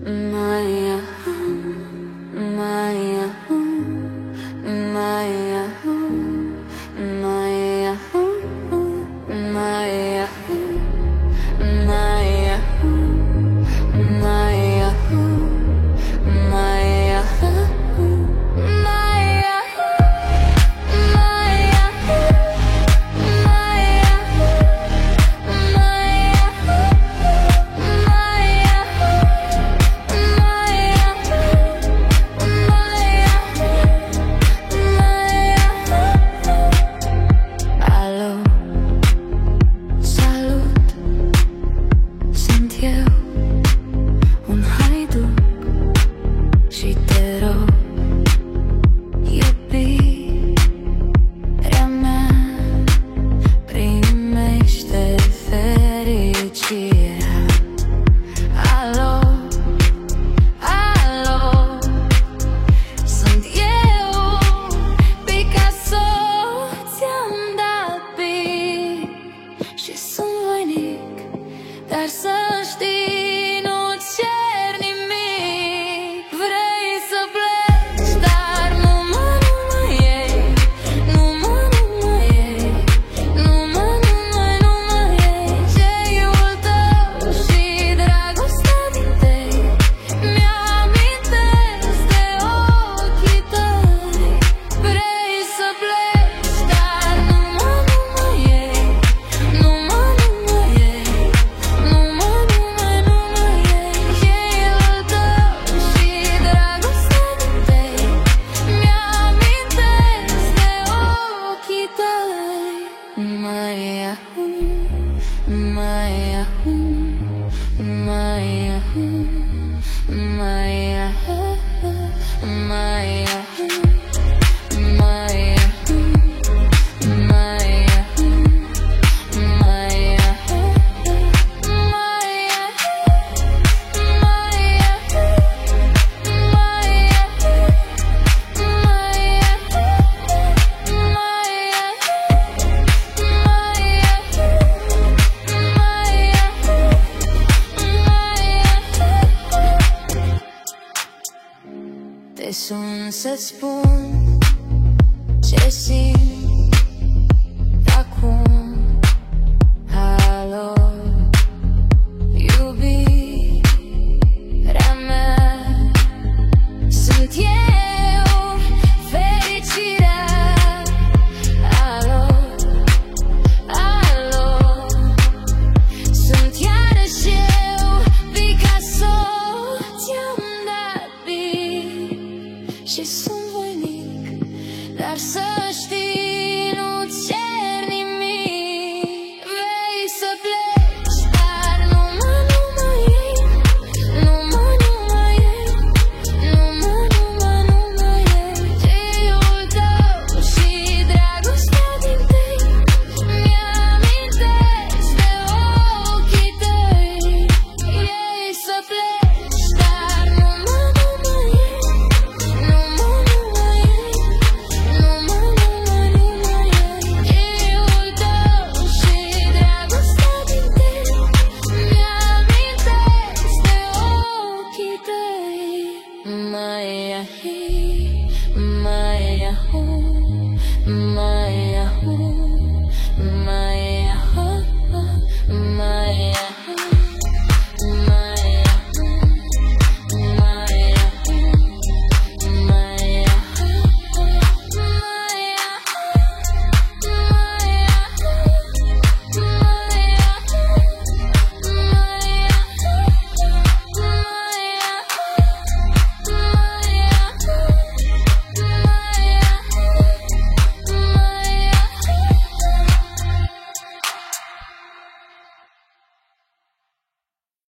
Maya, Maya, Maya, Maya, Maya, Maya, Maya, Maya. Dar să știi, nu cer nimic. Vrei să pleci, dar nu mă iei. Nu mă iei. Nu mă iei. Ceiul tău și dragostea din tei mi-amintesc de ochii tăi. Vrei să pleci, dar nu mă iei. Nu mă iei. Maya, Maya, Maya, Maya, Maya, Maya, Maya, Maya. Te sun să-ți spun ce simt.